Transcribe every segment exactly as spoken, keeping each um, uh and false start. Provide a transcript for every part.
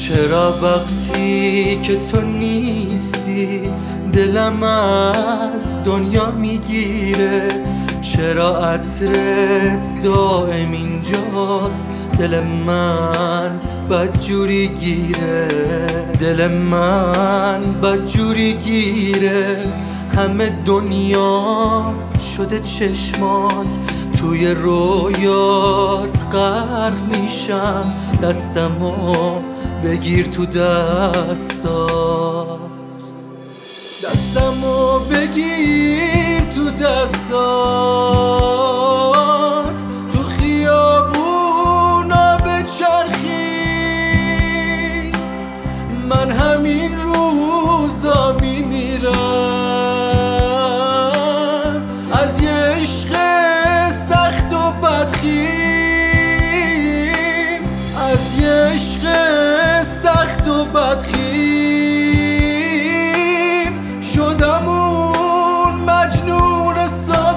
چرا وقتی که تو نیستی دلم از دنیا میگیره؟ چرا عطرت دائم اینجاست دل من بدجوری گیره؟ دل من بدجوری گیره، همه دنیا شده چشمات، توی رویات غرق میشم، دستمو بگیر تو دستات، دستمو بگیر تو دستات، تو خیابونا بچرخی، من همین روزا میمیرم از یه عشق سخت و بدخیم، از یه عشق سخت و بدخیم، شدم اون مجنون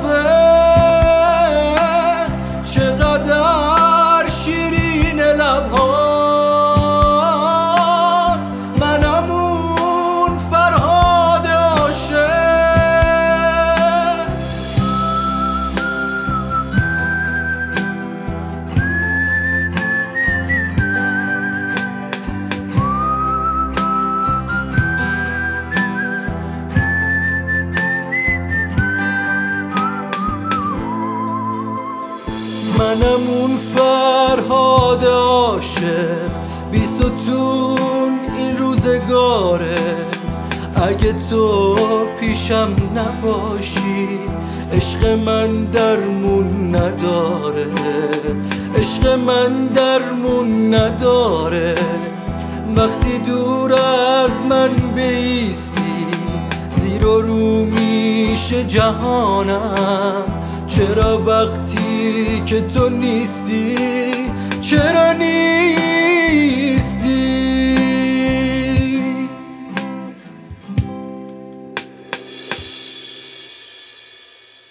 سابق، چقدر شیرین لبهات، منم اون فرهاد عاشق. منم اون فرهاد عاشق، بی ستون این روزگاره، اگه تو پیشم نباشی عشق من درمون نداره، عشق من درمون نداره، وقتی دور از من بیستی زیر و رو میشه جهانم، چرا وقتی که تو نیستی